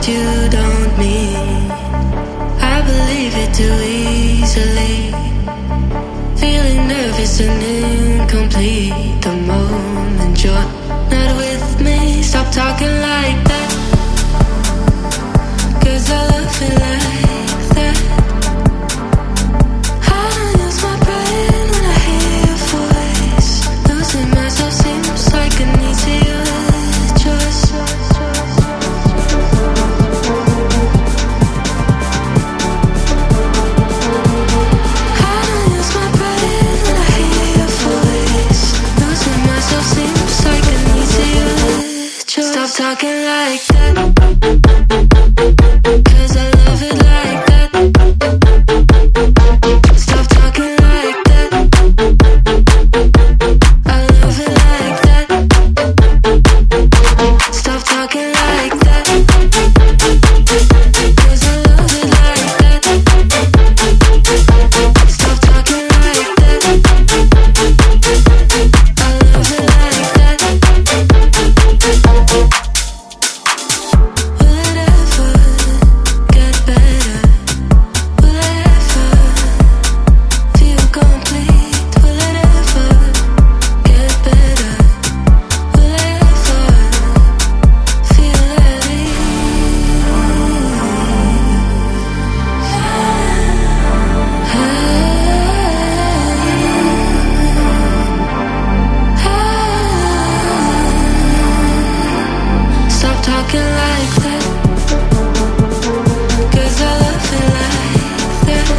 you don't mean. I believe it too easily. Feeling nervous and incomplete the moment you're not with me. Stop talking like that, 'cause I love it like that. I don't use my brain when I hear your voice. Losing myself seems like an easier choice. Stop talking like that, 'cause I love it like that. Stop talking like that, I love it like that. Stop talking like that, 'cause I love it like that. Stop talking like that, I love it like that. Talking like that, 'cause I love it like that.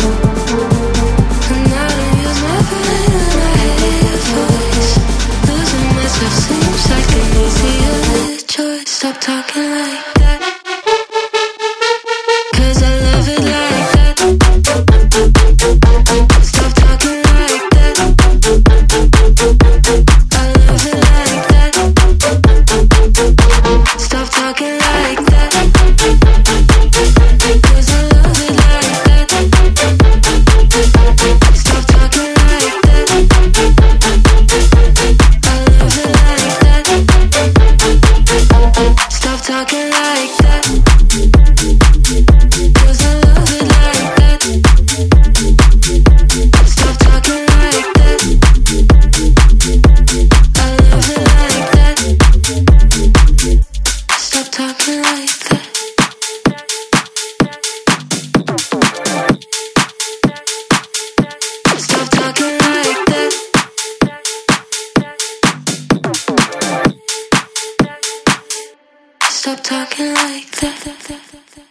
And I don't use my brain when I hear your voice. Losing myself seems like an easier choice. Stop talking like that, 'cause I love it like that. Stop talking like that, I love it like that. Stop talking like that, 'cause I love it like that. Stop talking like that, I love it like that. Stop talking like that, 'cause I love it like that. Stop talking like that, I love it like that. Stop talking like that. Stop talking like that. Stop talking like that.